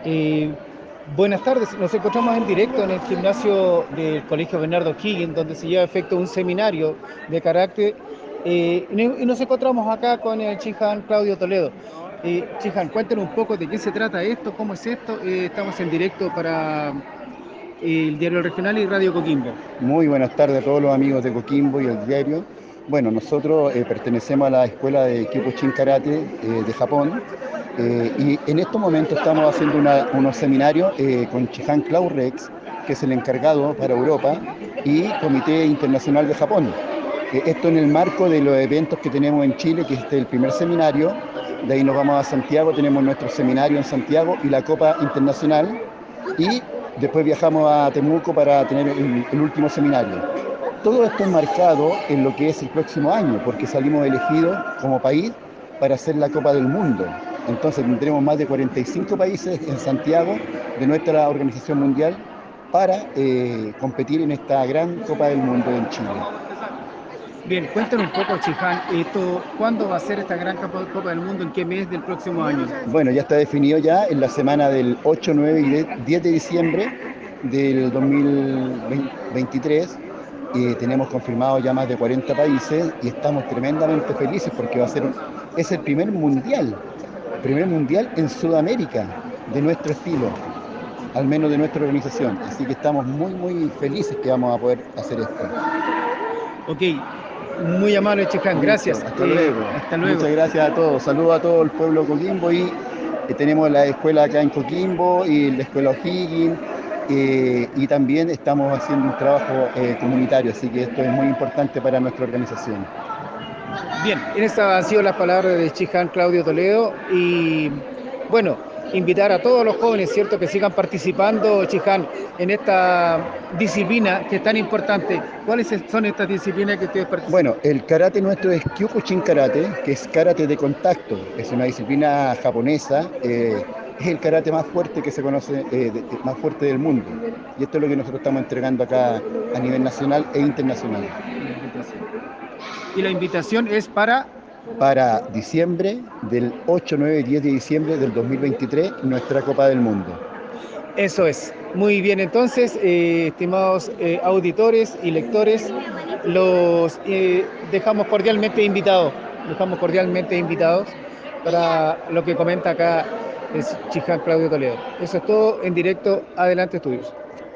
Eh, Buenas tardes, nos encontramos en directo en el gimnasio del Colegio Bernardo O'Higgins, donde se lleva a efecto un seminario de carácter. Y nos encontramos acá con el Chijan Claudio Toledo. Chijan, cuéntenos un poco de qué se trata esto, cómo es esto. Estamos en directo para el Diario Regional y Radio Coquimbo. Muy buenas tardes a todos los amigos de Coquimbo y el diario. Bueno, nosotros pertenecemos a la escuela de Kyokushin Karate de Japón y en estos momentos estamos haciendo unos seminarios con Chihan Klaus Rex, que es el encargado para Europa, y Comité Internacional de Japón. Esto en el marco de los eventos que tenemos en Chile, que este es el primer seminario. De ahí nos vamos a Santiago, tenemos nuestro seminario en Santiago y la Copa Internacional. Y después viajamos a Temuco para tener el último seminario. Todo esto enmarcado en lo que es el próximo año, porque salimos elegidos como país para hacer la Copa del Mundo. Entonces tendremos más de 45 países en Santiago de nuestra organización mundial para competir en esta gran Copa del Mundo en Chile. Bien, cuéntanos un poco, Chijan, ¿cuándo va a ser esta gran Copa del Mundo? ¿En qué mes del próximo año? Bueno, ya está definido ya en la semana del 8, 9 y 10 de diciembre del 2023. Tenemos confirmados ya más de 40 países y estamos tremendamente felices porque es el primer mundial en Sudamérica de nuestro estilo, al menos de nuestra organización. Así que estamos muy, muy felices que vamos a poder hacer esto. Ok, muy amable, Chijan, Listo, gracias. hasta luego. Hasta luego. Muchas gracias a todos. Saludos a todo el pueblo de Coquimbo y tenemos la escuela acá en Coquimbo y la escuela O'Higgins y también estamos haciendo un trabajo comunitario, así que esto es muy importante para nuestra organización. Bien, estas han sido las palabras de Chijan Claudio Toledo y bueno, invitar a todos los jóvenes, ¿cierto?, que sigan participando, Chijan, en esta disciplina que es tan importante. ¿Cuáles son estas disciplinas que ustedes participan? Bueno, el karate nuestro es Kyokushin Karate, que es karate de contacto. Es una disciplina japonesa. Es el karate más fuerte que se conoce, más fuerte del mundo. Y esto es lo que nosotros estamos entregando acá a nivel nacional e internacional. Y la invitación es Para diciembre, del 8, 9 y 10 de diciembre del 2023, nuestra Copa del Mundo. Eso es. Muy bien, entonces, estimados auditores y lectores, los dejamos cordialmente invitados para lo que comenta acá es Chijan Claudio Toledo. Eso es todo en directo. Adelante, estudios.